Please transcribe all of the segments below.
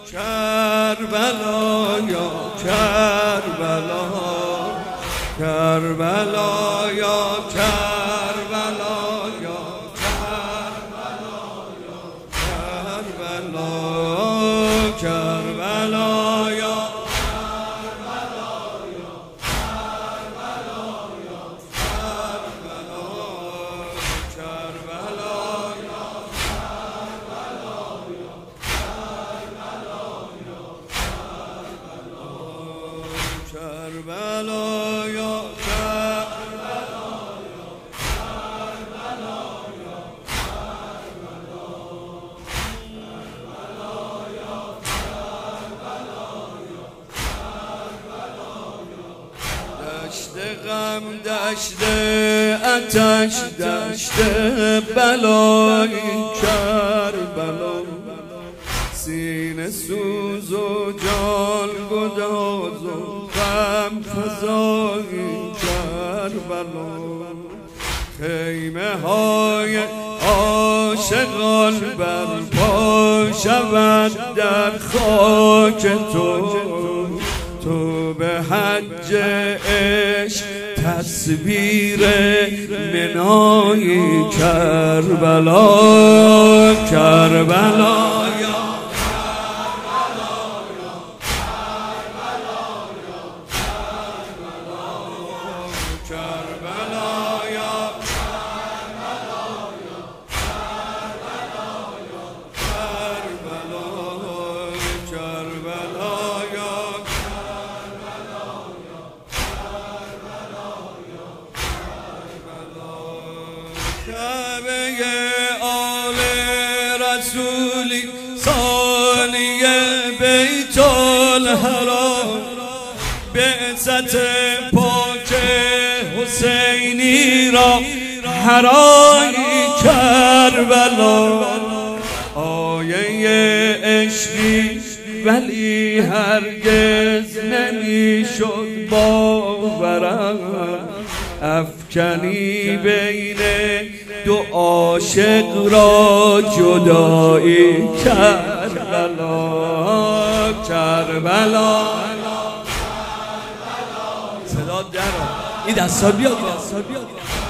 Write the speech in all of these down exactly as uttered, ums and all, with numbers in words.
کربلا یا کربلا، کربلا یا کربلا یا کربلا یا کربلا، کربلا یا کربلا یا کربلا یا کربلا، کربلا یا کربلا یا کربلا یا دشت غم، دشت آتش، دشت بلای کربلا، سینه سوز و جان گداز و غم فزای کربلا، خیمه های عاشقان برپا شود در خاک تو، تو به حج عشق تصویر منای کربلا، کربلا یا کعبه آل رسولی، ثانیه بیت الحرام، بعثت پاک حسینی را هرای کربلا، آیه عشقی ولی هرگز نمیشد باورم، افکنی بین دو عاشق را جدایی کربلا، کربلا. صدا در این دستا بیاد، این دستا بیاد.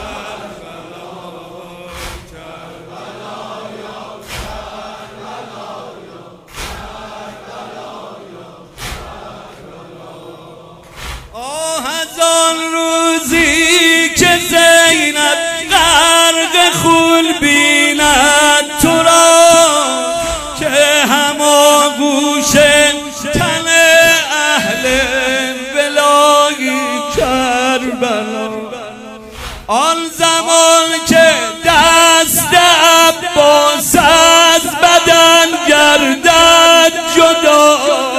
آه از آن روزی که زینب غرق خون بیند تو را، که هماغوش تن اهل ولای کربلا، آن زمان که دست عباس از بدن گردد جدا،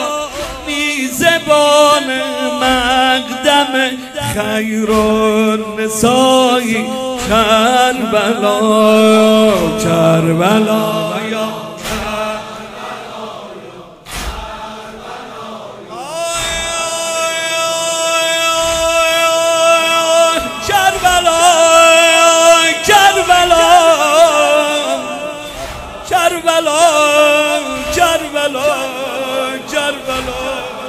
میزبان مقدم خیر النساء کربلا، کربلا یا کربلا، کربلا، کربلا، کربلا، کربلا.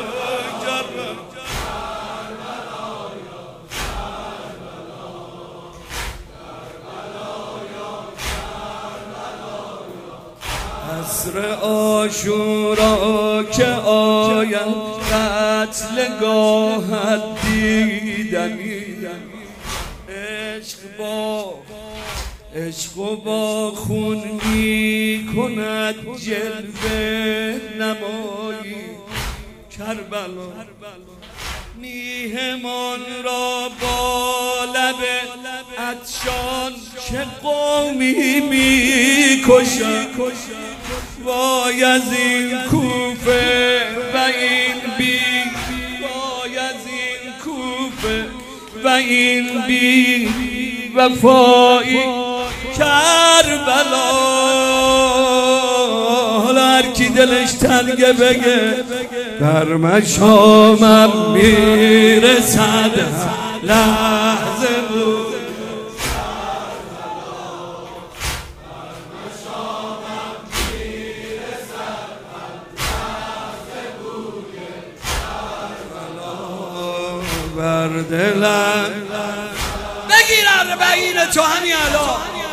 عصر عاشورا که آید قتلگاهت دیدنی، عشق با عشق و با خون می کند جلوه نمایی کربلا، میهمان را با لب عطشان چه قومی می کشد، وای از این کوفه و این بی، وای از این کوفه و این بی وفایی کربلا. حالا هر کی دلش تنگه بگه در مشامم میرسد لحظه بود، در دلم بگیر اربعین تو همین الان